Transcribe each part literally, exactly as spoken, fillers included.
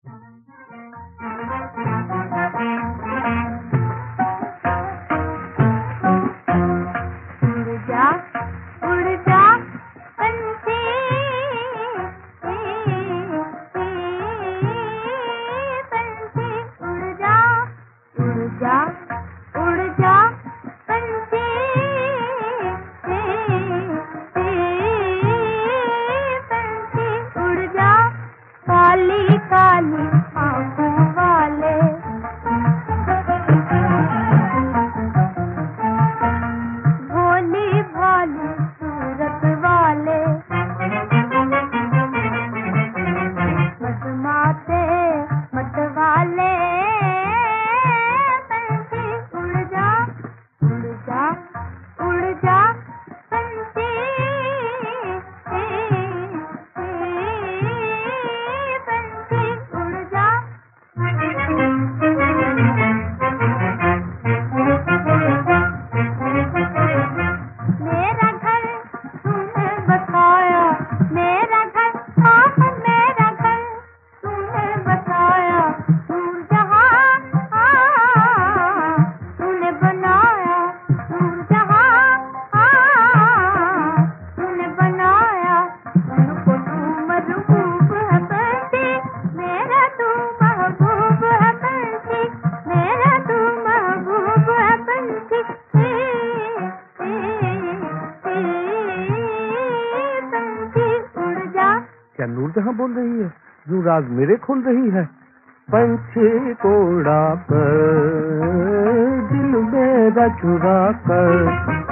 क्या नूरजहां बोल रही है? जो राज मेरे खोल रही है। पंछी को उड़ा कर दिल मेरा चुरा कर,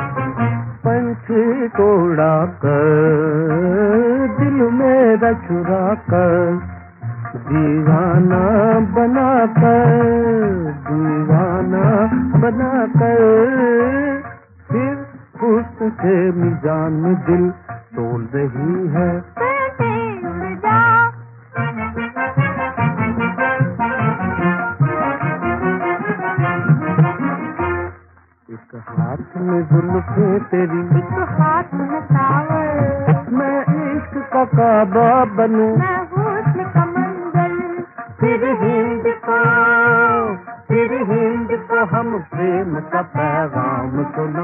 पंछी को उड़ा कर दिल मेरा चुरा कर, दीवाना बना कर दीवाना बना कर, फिर उससे मिजान दिल तोड़ रही है। एक हाथ में जुल्फे तेरी, एक हाथ में सावर, मैं इश्क का काबा बनूं, मैं हुस्न का मंजर, फिर हिंद को फिर हिंद को हम प्रेम का पैगाम सुनो।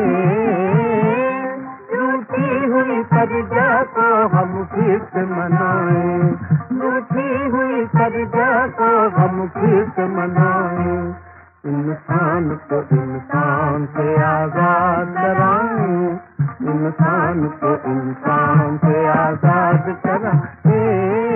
रूठी हुई परिजा को हम फिर से मनाएं, रूठी हुई परिजा को हम फिर से मनाएं। इंसान को इंसान से आजाद कराएं, इंसान को इंसान से आजाद कराएं।